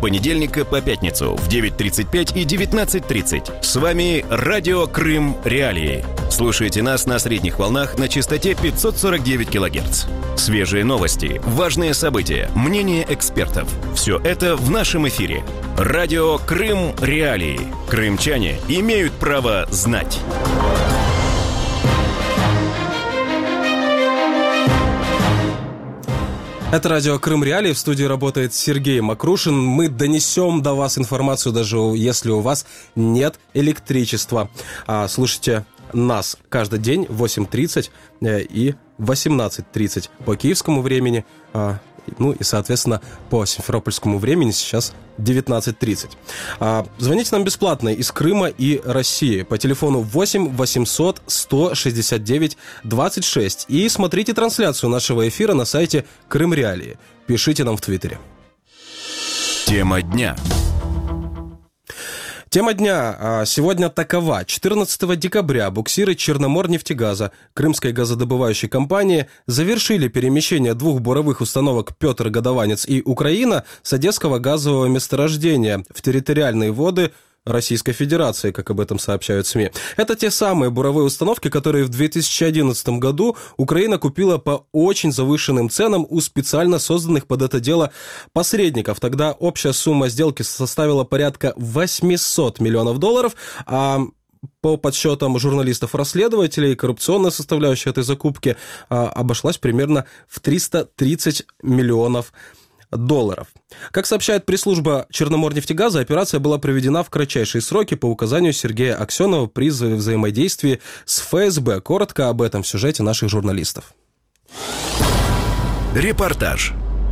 понедельника по пятницу в 9:35 и 19:30. С вами Радио Крым Реалии. Слушайте нас на средних волнах на частоте 549 кГц. Свежие новости, важные события, мнения экспертов. Все это в нашем эфире. Радио Крым Реалии. Крымчане имеют право знать. Это радио Крым Реалии. В студии работает Сергей Макрушин. Мы донесем до вас информацию, даже если у вас нет электричества. Слушайте нас каждый день в 8:30 и 18:30 по киевскому времени. Ну и, соответственно, по симферопольскому времени сейчас 19:30. Звоните нам бесплатно из Крыма и России по телефону 8 800 169 26 и смотрите трансляцию нашего эфира на сайте Крым Реалии. Пишите нам в Твиттере. Тема дня. Тема дня сегодня такова. 14 декабря буксиры Черноморнефтегаза Крымской газодобывающей компании завершили перемещение двух буровых установок «Петр Годованец» и «Украина» с Одесского газового месторождения в территориальные воды Российской Федерации, как об этом сообщают СМИ. Это те самые буровые установки, которые в 2011 году Украина купила по очень завышенным ценам у специально созданных под это дело посредников. Тогда общая сумма сделки составила порядка $800 миллионов, а по подсчетам журналистов-расследователей, коррупционная составляющая этой закупки обошлась примерно в $330 миллионов. Как сообщает пресс-служба Черноморнефтегаза, операция была проведена в кратчайшие сроки по указанию Сергея Аксенова при взаимодействии с ФСБ. Коротко об этом в сюжете наших журналистов. Репортаж.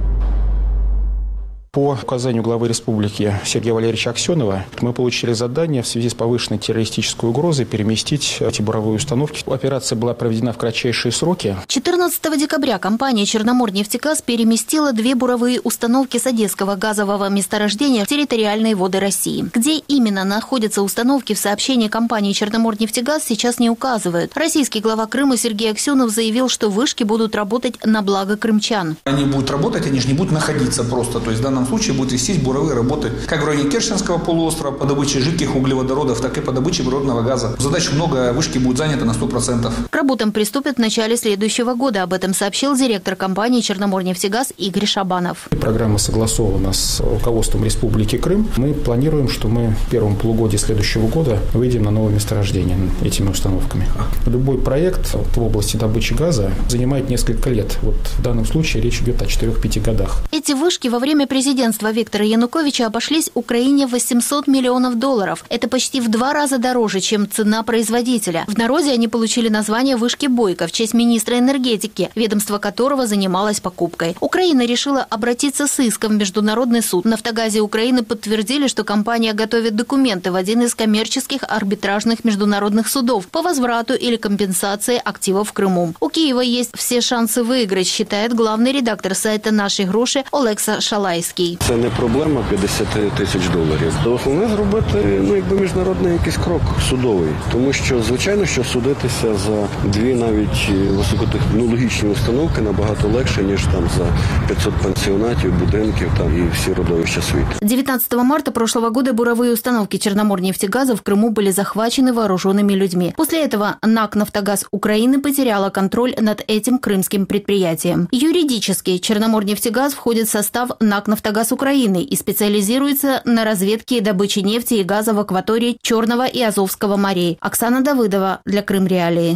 По указанию главы республики Сергея Валерьевича Аксенова мы получили задание в связи с повышенной террористической угрозой переместить эти буровые установки. Операция была проведена в кратчайшие сроки. 14 декабря компания «Черноморнефтегаз» переместила две буровые установки с Одесского газового месторождения в территориальные воды России. Где именно находятся установки, в сообщении компании «Черноморнефтегаз» сейчас не указывают. Российский глава Крыма Сергей Аксенов заявил, что вышки будут работать на благо крымчан. Они будут работать, они же не будут находиться просто. То есть в данном случае будут вестись буровые работы как в районе Керченского полуострова по добыче жидких углеводородов, так и по добыче природного газа. Задач много, вышки будут заняты на 100%. К работам приступят в начале следующего года. Об этом сообщил директор компании «Черноморнефтегаз» Игорь Шабанов. Программа согласована с руководством Республики Крым. Мы планируем, что мы в первом полугодии следующего года выйдем на новое месторождение этими установками. Любой проект в области добычи газа занимает несколько лет. Вот в данном случае речь идет о 4-5 годах. Эти вышки во время президентства Виктора Януковича обошлись Украине в $800 миллионов. Это почти в 2 раза дороже, чем цена производителя. В народе они получили название «Вышки Бойко» в честь министра энергетики, ведомство которого занималось покупкой. Украина решила обратиться с иском в Международный суд. В «Нафтогазе» Украины подтвердили, что компания готовит документы в один из коммерческих арбитражных международных судов по возврату или компенсации активов в Крыму. У Киева есть все шансы выиграть, считает главный редактор сайта «Наші гроші» Олекса Шалайський. Це не проблема $50 тисяч. Головне зробити, міжнародний якийсь крок судовий. Тому що, звичайно, що судитися за дві навіть високотехнологічні установки набагато легше, ніж там за 500 пансіонатів, будинків там і всі родовища світу. 19 марта прошлого года буровые установки Черноморнефтегаза в Крыму были захвачены вооруженными людьми. После этого НАК «Нафтогаз Украины» потеряла контроль над этим крымским предприятием. Юридически Черноморнефтегаз входит в состав НАК «Нафтогаз Украины» и специализируется на разведке и добыче нефти и газа в акватории Черного и Азовского морей. Оксана Давыдова для Крым Реалии.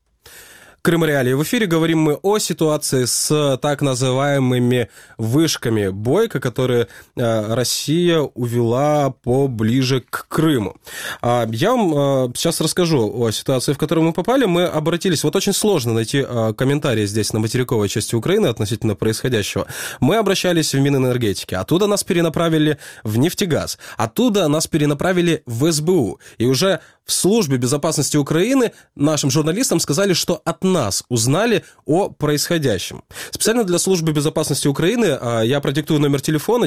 Крым Реалии. В эфире говорим мы о ситуации с так называемыми вышками Бойко, которые Россия увела поближе к Крыму. Я вам сейчас расскажу о ситуации, в которую мы попали. Мы обратились, вот очень сложно найти комментарии здесь на материковой части Украины относительно происходящего. Мы обращались в Минэнергетике, оттуда нас перенаправили в Нефтегаз, оттуда нас перенаправили в СБУ. И уже в Службе безопасности Украины нашим журналистам сказали, что от нас узнали о происходящем. Специально для Службы безопасности Украины я продиктую номер телефона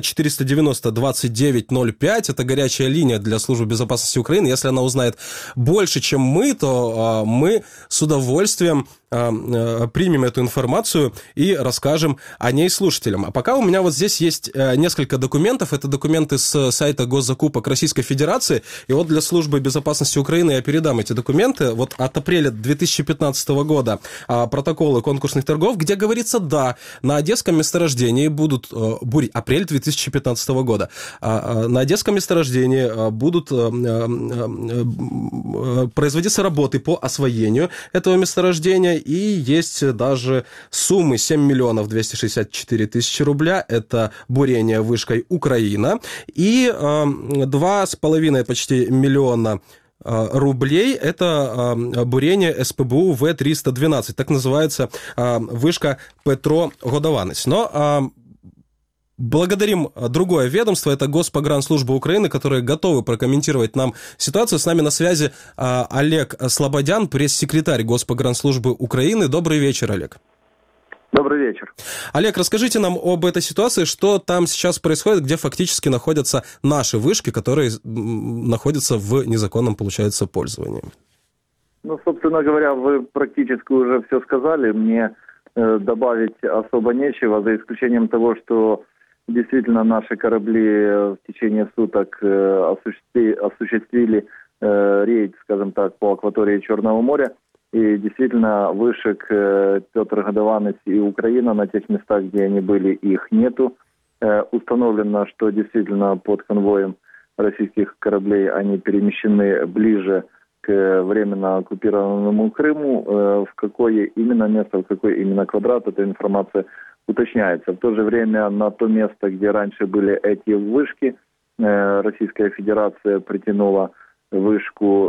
490-2905. Это горячая линия для Службы безопасности Украины. Если она узнает больше, чем мы, то мы с удовольствием примем эту информацию и расскажем о ней слушателям. А пока у меня вот здесь есть несколько документов. Это документы с сайта госзакупок Российской Федерации. И вот для Службы безопасности Украины я передам эти документы. Вот от апреля 2015 года протоколы конкурсных торгов, где говорится, да, на одесском месторождении будут... Апрель 2015 года. На одесском месторождении будут производиться работы по освоению этого месторождения. И есть даже суммы 7 миллионов 264 тысячи рубля. Это бурение вышкой «Украина». И 2,5 почти миллиона рублей – это бурение СПБУ В-312. Так называется вышка Петро Годованець. Но благодарим другое ведомство, это Госпогранслужба Украины, которые готовы прокомментировать нам ситуацию. С нами на связи Олег Слободян, пресс-секретарь Госпогранслужбы Украины. Добрый вечер, Олег. Добрый вечер. Олег, расскажите нам об этой ситуации, что там сейчас происходит, где фактически находятся наши вышки, которые находятся в незаконном, получается, пользовании. Ну, собственно говоря, вы практически уже все сказали. Мне добавить особо нечего, за исключением того, что действительно наши корабли в течение суток осуществили рейд, скажем так, по акватории Черного моря. И действительно вышек Петр Годованець и Украина на тех местах, где они были, их нету. Установлено, что действительно под конвоем российских кораблей они перемещены ближе к временно оккупированному Крыму. В какое именно место, в какой именно квадрат, эта информация уточняется. В то же время на то место, где раньше были эти вышки, Российская Федерация притянула вышку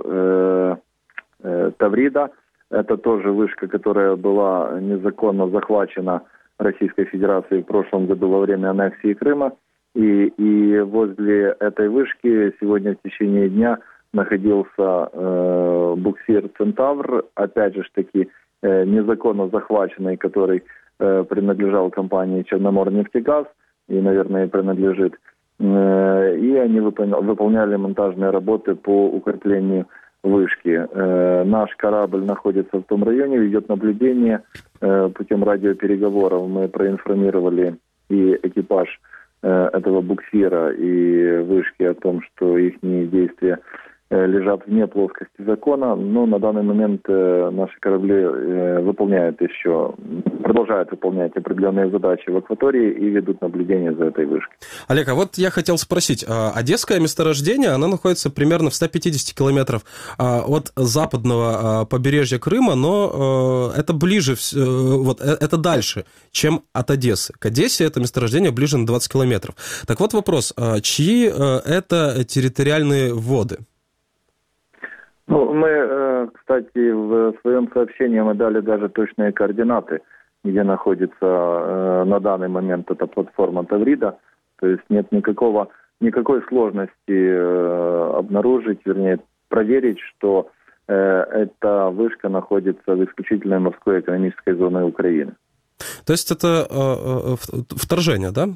Таврида. Это тоже вышка, которая была незаконно захвачена Российской Федерацией в прошлом году во время аннексии Крыма. И возле этой вышки сегодня в течение дня находился буксир «Центавр», опять же таки незаконно захваченный, который принадлежал компании «Черноморнефтегаз» и, наверное, принадлежит. И они выполняли монтажные работы по укреплению вышки. Наш корабль находится в том районе, ведет наблюдение. Путем радиопереговоров мы проинформировали и экипаж этого буксира, и вышки о том, что их действия лежат вне плоскости закона, но на данный момент наши корабли продолжают выполнять определенные задачи в акватории и ведут наблюдение за этой вышкой. Олег, а вот я хотел спросить, одесское месторождение, оно находится примерно в 150 километров от западного побережья Крыма, но это ближе, вот это дальше, чем от Одессы. К Одессе это месторождение ближе на 20 километров. Так вот вопрос, чьи это территориальные воды? Ну, мы, кстати, в своем сообщении мы дали даже точные координаты, где находится на данный момент эта платформа Таврида. То есть нет никакой сложности обнаружить, вернее, проверить, что эта вышка находится в исключительной морской экономической зоне Украины. То есть это вторжение, да?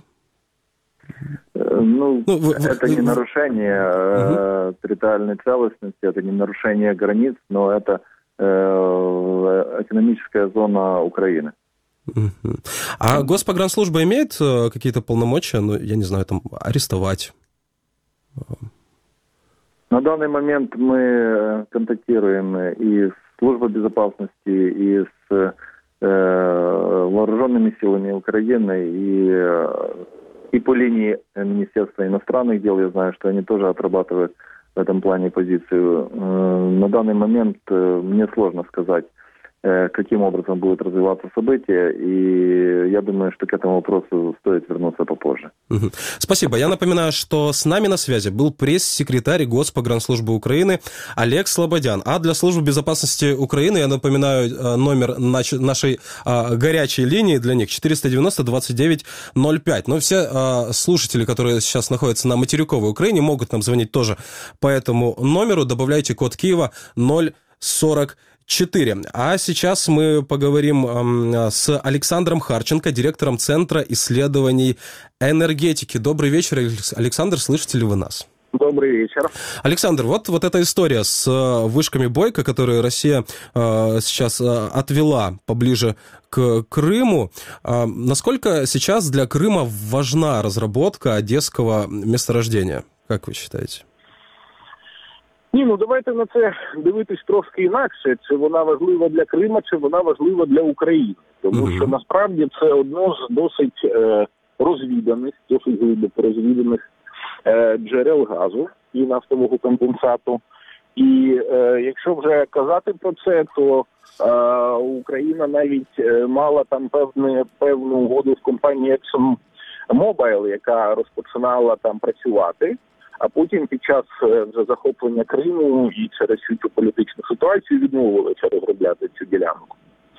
Это не нарушение территориальной целостности, это не нарушение границ, но это экономическая зона Украины. А Госпогранслужба имеет какие-то полномочия, я не знаю, там, арестовать? На данный момент мы контактируем и с Службой безопасности, и с вооруженными силами Украины, и по линии Министерства иностранных дел. Я знаю, что они тоже отрабатывают в этом плане позицию. На данный момент мне сложно сказать, каким образом будут развиваться события, и я думаю, что к этому вопросу стоит вернуться попозже. Спасибо. Я напоминаю, что с нами на связи был пресс-секретарь Госпогранслужбы Украины Олег Слободян. А для Службы безопасности Украины, я напоминаю, номер нашей горячей линии для них 490-29-05. Но все слушатели, которые сейчас находятся на материковой Украине, могут нам звонить тоже по этому номеру. Добавляйте код Киева 044. А сейчас мы поговорим с Александром Харченко, директором Центра исследований энергетики. Добрый вечер, Александр, слышите ли вы нас? Добрый Добрый вечер. Александр, вот эта история с вышками Бойко, которые Россия сейчас отвела поближе к Крыму. Насколько сейчас для Крыма важна разработка одесского месторождения? Как ви вважаєте? Давайте на це дивитись трошки інакше. Чи вона важлива для Крима, чи вона важлива для України. Тому що насправді це одно з досить розвіданих, досить глибоко розвіданих джерел газу і нафтового конденсату. І якщо вже казати про це, то Україна навіть мала там певну угоду з компанією ExxonMobil, яка розпочинала там працювати, а потім під час вже захоплення Криму і через цю політичну ситуацію відмовилися розробляти цю ділянку.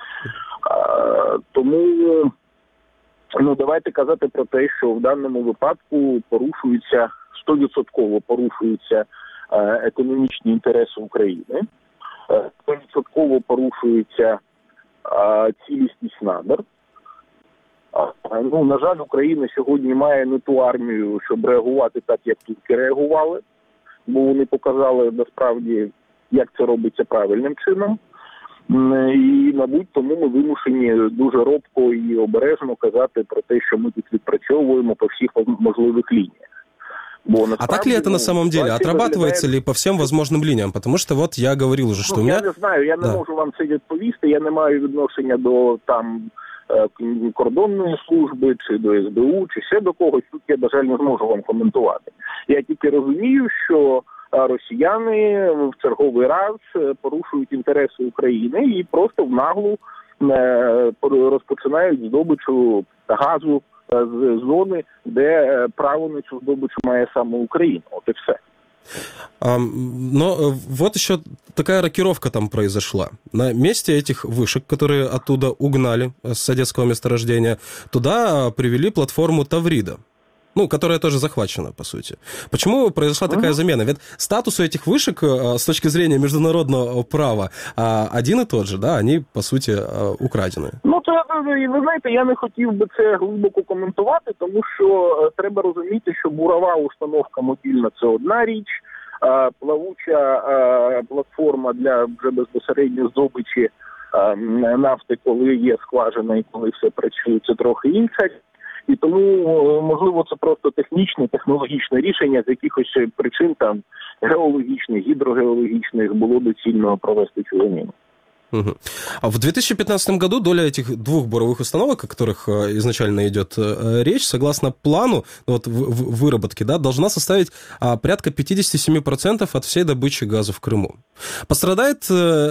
Тому давайте казати про те, що в даному випадку 100% порушуються економічні інтереси України, 100% порушується цілісність надр. На жаль, Україна сьогодні має не ту армію, щоб реагувати так, як турки реагували, бо вони показали насправді, як це робиться правильним чином. І, мабуть, тому ми вимушені дуже робко і обережно казати про те, що ми тут відпрацьовуємо по всіх можливих лініях. А так ли это на самом деле? Отрабатывается ли по всем возможным линиям? Потому что вот я говорил уже, что у меня... Я не знаю, я не можу вам це відповісти, я не маю відношення до кордонної служби, чи до СБУ, чи ще до когось. Тут я, на жаль, не зможу вам коментувати. Я тільки розумію, що росіяни в черговий раз порушують інтереси України і просто в наглу розпочинають здобичу газу з зони, де право на цю здобичу має саме Україна. От і все. Но вот еще такая рокировка там произошла. На месте этих вышек, которые оттуда угнали с одесского месторождения, туда привели платформу Таврида, которая тоже захвачена, по сути. Почему произошла такая замена? Ведь статус у этих вышек с точки зрения международного права один и тот же, да? Они, по суті, украдені. Ви знаєте, я не хотів би це глибоко коментувати, тому що треба розуміти, що бурова установка мобільна – це одна річ, плавуча платформа для вже безпосередньо здобичі нафти, коли є скважина і коли все працює, це трохи інша. І тому, можливо, це просто технічне, технологічне рішення, з якихось причин там геологічних, гідрогеологічних було доцільно провести цю заміну. А в 2015 году доля этих двух буровых установок, о которых изначально идет речь, согласно плану выработки, должна составить порядка 57% от всей добычи газа в Крыму. Пострадает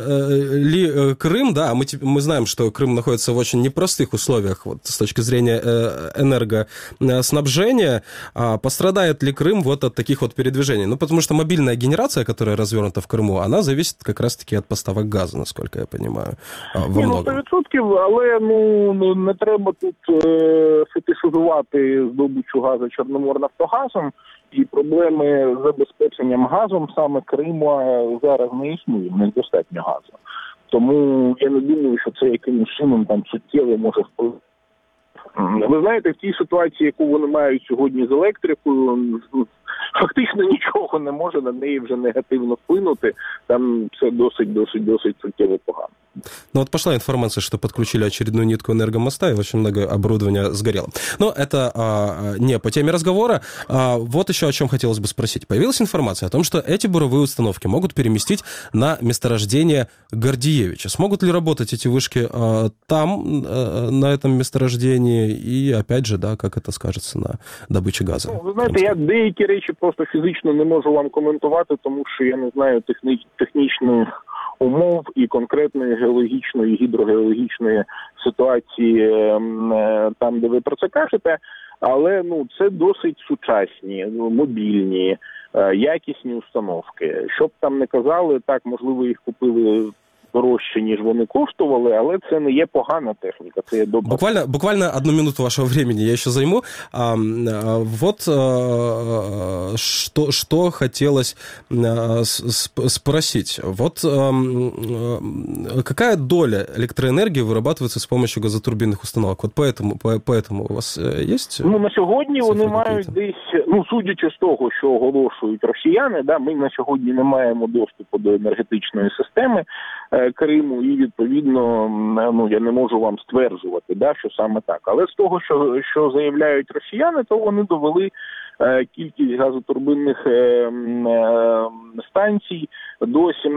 ли Крым? Да, мы знаем, что Крым находится в очень непростых условиях с точки зрения энергоснабжения. Пострадает ли Крым от таких передвижений? Потому что мобильная генерация, которая развернута в Крыму, она зависит как раз-таки от поставок газа, насколько я понимаю, во многому. 100%, але не треба тут фетишизувати здобичу газу Чорноморнафтогазом, і проблеми з забезпеченням газом саме Криму зараз не існує, недостатньо газу. Тому я не думаю, що це якимось чином там суттєво може впливати. Ви знаєте, в тій ситуації, яку вони мають сьогодні з електрикою, фактично нічого не може на неї вже негативно вплинути. Там все досить суттєво погано. Пошла информация, что подключили очередную нитку энергомоста, и очень много оборудования сгорело. Но это не по теме разговора. Вот еще о чем хотелось бы спросить. Появилась информация о том, что эти буровые установки могут переместить на месторождение Гордеевича. Смогут ли работать эти вышки там, на этом месторождении, и опять же, как это скажется на добыче газа? Ви знаєте, я деякі речі просто фізично не можу вам коментувати, тому що я не знаю технічних умов і конкретної геологічної, гідрогеологічної ситуації там, де ви про це кажете, але це досить сучасні, мобільні, якісні установки. Що б там не казали, так, можливо, їх купили дорожче, ніж вони коштували, але це не є погана техніка, це є добра. Буквально 1 минуту вашего времени я еще займу. Что хотелось спросить. Какая доля электроэнергии вырабатывается с помощью газотурбинных установок? Поэтому у вас есть? На сьогодні вони мають десь, судячи з того, що оголошують росіяни, ми на сьогодні не маємо доступу до енергетичної системи Криму, і відповідно, я не можу вам стверджувати, що саме так. Але з того, що заявляють росіяни, то вони довели кількість газотурбинних станцій до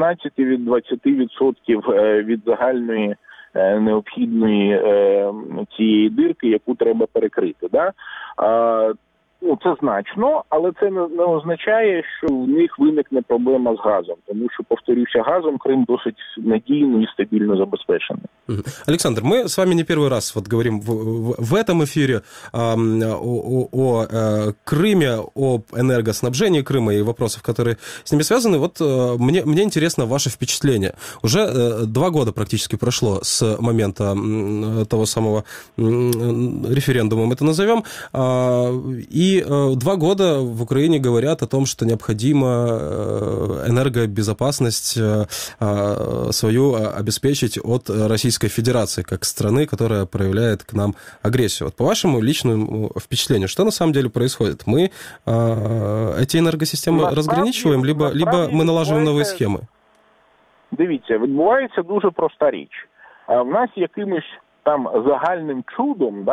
17-20% від загальної необхідної цієї дирки, яку треба перекрити. Це значно, але це не означає, що в них виникне проблема з газом. Тому що, повторюся, газом Крим досить надійно и стабильно забезпечений. Александр, мы с вами не первый раз говорим в этом эфире о Крыме, об энергоснабжении Крыма и вопросах, которые с ними связаны. Мне интересно ваше впечатление. Уже 2 года практически прошло с момента того самого референдума, мы это назовем, и 2 года в Украине говорят о том, что необходимо энергобезопасность свою обеспечить от Российской Федерации, как страны, которая проявляет к нам агрессию. По вашему личному впечатлению, что на самом деле происходит? Мы эти энергосистемы разграничиваем, либо мы налаживаем новые схемы? Дивіться, відбувається дуже проста річ. В нас якимось там загальним чудом,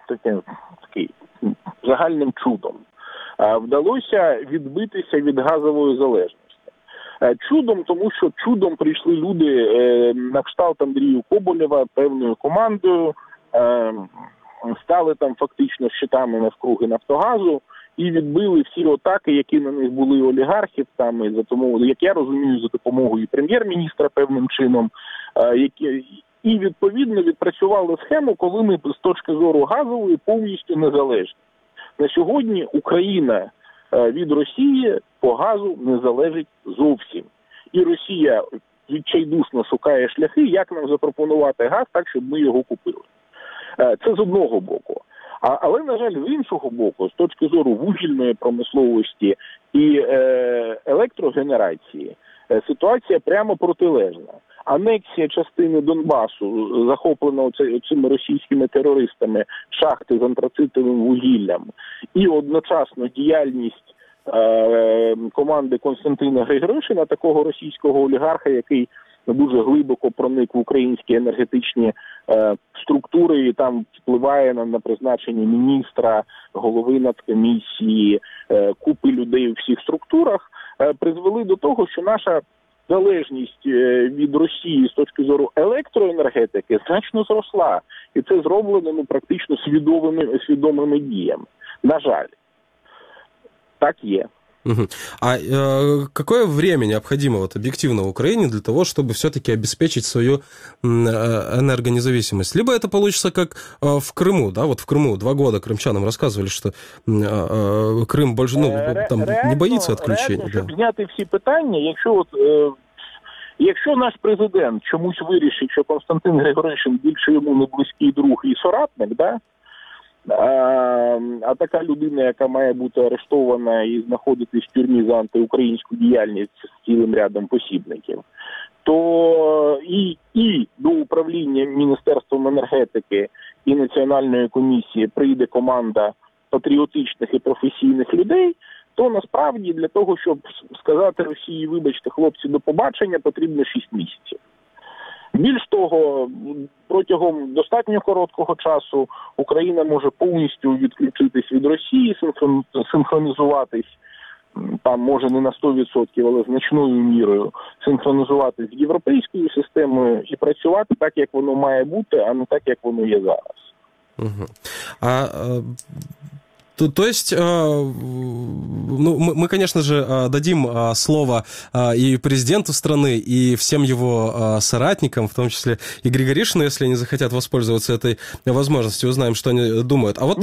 загальним чудом вдалося відбитися від газової залежності. Чудом, тому що чудом прийшли люди на кшталт Андрію Коболєва певною командою, стали там фактично щитами навкруги Нафтогазу і відбили всі атаки, які на них були олігархів, як я розумію, за допомогою прем'єр-міністра певним чином, і відповідно відпрацювали схему, коли ми з точки зору газової повністю незалежні. На сьогодні Україна від Росії по газу не залежить зовсім. І Росія відчайдушно шукає шляхи, як нам запропонувати газ так, щоб ми його купили. Це з одного боку. Але, на жаль, з іншого боку, з точки зору вугільної промисловості і електрогенерації, ситуація прямо протилежна. Анексія частини Донбасу, захоплена цими російськими терористами, шахти з антрацитовим вугіллям, і одночасно діяльність команди Костянтина Григоришина, такого російського олігарха, який дуже глибоко проник в українські енергетичні структури і там впливає на призначення міністра, голови нацкомісії, купи людей у всіх структурах, призвели до того, що наша залежність від Росії з точки зору електроенергетики значно зросла. І це зроблено практично свідомими діями. На жаль. Так є. А какое время необходимо объективно Украине для того, чтобы все-таки обеспечить свою энергонезависимость? Либо это получится как в Крыму, в Крыму 2 года крымчанам рассказывали, что Крым больше не боится отключения. Реально, щоб зняти всі питання, якщо наш президент чомусь вирішить, що Костянтин Григоришин більше йому не близький друг і соратник, а така людина, яка має бути арештована і знаходитись в тюрмі за антиукраїнську діяльність з цілим рядом посібників, то і до управління Міністерством енергетики і Національної комісії прийде команда патріотичних і професійних людей, то насправді для того, щоб сказати Росії, вибачте, хлопці, до побачення, потрібно 6 місяців. Більш того, протягом достатньо короткого часу Україна може повністю відключитись від Росії, синхронізуватись, там може не на 100%, але значною мірою, синхронізуватись з європейською системою і працювати так, як воно має бути, а не так, як воно є зараз. То есть, мы, конечно же, дадим слово и президенту страны, и всем его соратникам, в том числе и Григоришину, если они захотят воспользоваться этой возможностью, узнаем, что они думают. А вот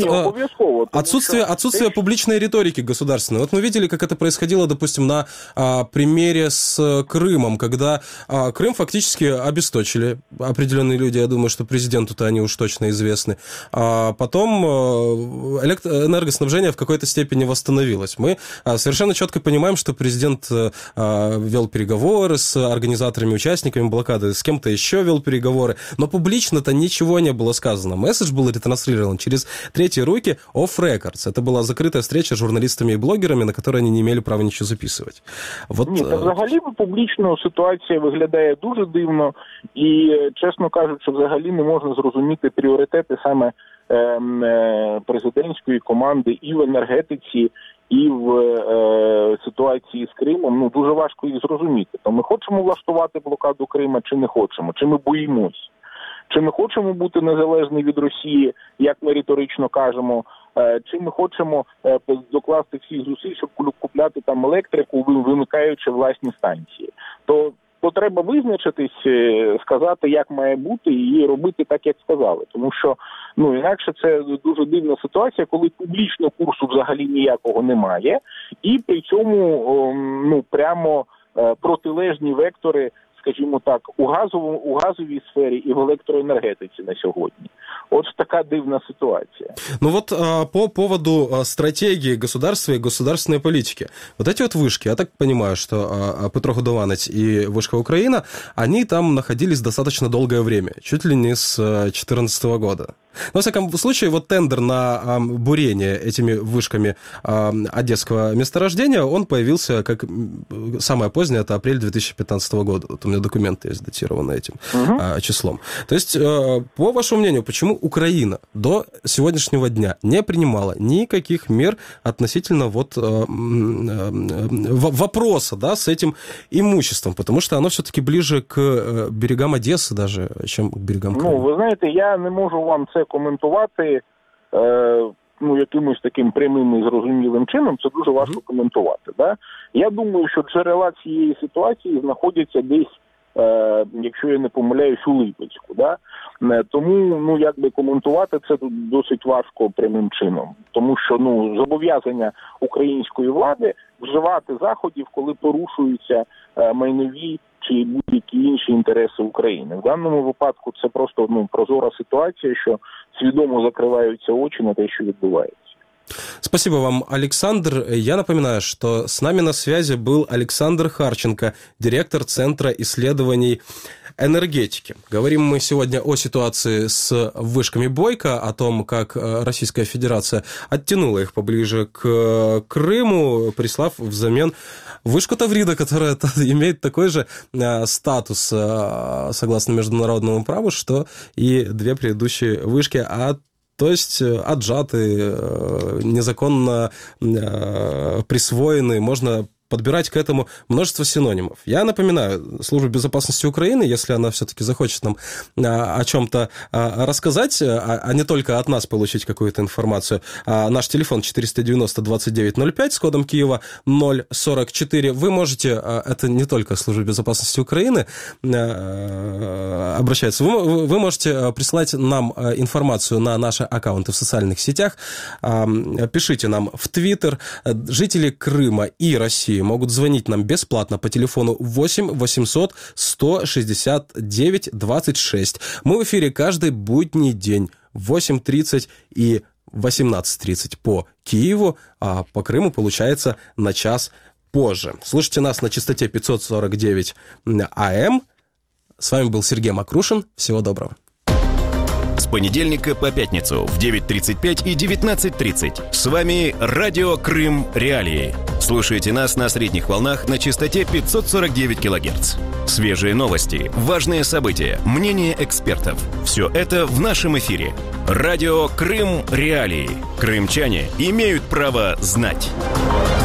отсутствие публичной риторики государственной. Вот мы видели, как это происходило, допустим, на примере с Крымом, когда Крым фактически обесточили определенные люди, я думаю, что президенту-то они уж точно известны. А потом энергоснабжение в какой-то степени восстановилось. Мы совершенно четко понимаем, что президент вел переговоры с организаторами, участниками блокады, с кем-то еще вел переговоры, но публично-то ничего не было сказано. Месседж был ретранслирован через третьи руки off records. Это была закрытая встреча с журналистами и блогерами, на которой они не имели права нічого записувати. Ні, та взагалі публічно ситуація виглядає дуже дивно і, чесно кажучи, взагалі не можна зрозуміти пріоритети саме президентської команди і в енергетиці, і в ситуації з Кримом. Ну, дуже важко їх зрозуміти. То ми хочемо влаштувати блокаду Крима чи не хочемо? Чи ми боїмось? Чи ми хочемо бути незалежні від Росії, як ми риторично кажемо, чи ми хочемо докласти всіх зусиль, щоб купляти там електрику, вимикаючи власні станції? То треба визначитись, сказати, як має бути, і робити так, як сказали. Тому що, інакше це дуже дивна ситуація, коли публічно курсу взагалі ніякого немає, і при цьому, прямо протилежні вектори, скажімо так, у газовій сфері і в електроенергетиці на сьогодні. Вот такая дивная ситуация. Ну вот по поводу стратегии государства и государственной политики. Вот эти вот вышки, я так понимаю, что Петро-Годованець и вышка Украина, они там находились достаточно долгое время, чуть ли не с 2014 года. Но, во всяком случае, вот тендер на бурение этими вышками одесского месторождения, он появился как самое позднее, это апрель 2015 года. Вот у меня документы есть датированные этим числом. То есть, по вашему мнению, почему Украина до сегодняшнего дня не принимала никаких мер относительно вопроса, да, с этим имуществом? Потому что оно все-таки ближе к берегам Одессы даже, чем к берегам Крыма. Ви знаєте, я не можу вам це коментувати якимось таким прямим і зрозумілим чином, це дуже важко коментувати. Да? Я думаю, що джерела цієї ситуації знаходяться десь, якщо я не помиляюсь, у Липецьку. Да? Тому, коментувати це тут досить важко прямим чином. Тому що, зобов'язання української влади вживати заходів, коли порушуються майнові чи будь-які інші інтереси України. В даному випадку це просто прозора ситуація, що свідомо закриваються очі на те, що відбувається. Спасибо вам, Александр. Я напоминаю, что с нами на связи был Александр Харченко, директор Центра исследований энергетики. Говорим мы сегодня о ситуации с вышками Бойко, о том, как Российская Федерация оттянула их поближе к Крыму, прислав взамен вышку Таврида, которая имеет такой же статус, согласно международному праву, что и две предыдущие вышки, то есть отжаты, незаконно присвоены, можно подбирать к этому множество синонимов. Я напоминаю, Службе безопасности Украины, если она все-таки захочет нам о чем-то рассказать, а не только от нас получить какую-то информацию, наш телефон 490-2905 с кодом Киева 044. Вы можете, это не только Служба безопасности Украины обращается, вы можете присылать нам информацию на наши аккаунты в социальных сетях, пишите нам в Твиттер. Жители Крыма и России могут звонить нам бесплатно по телефону 8 800 169 26. Мы в эфире каждый будний день в 8:30 и 18:30 по Киеву, а по Крыму, получается, на час позже. Слушайте нас на частоте 549 АМ. С вами был Сергей Макрушин. Всего доброго. С понедельника по пятницу в 9:35 и 19:30. С вами Радио Крым Реалии. Слушайте нас на средних волнах на частоте 549 кГц. Свежие новости, важные события, мнения экспертов. Все это в нашем эфире. Радио Крым Реалии. Крымчане имеют право знать.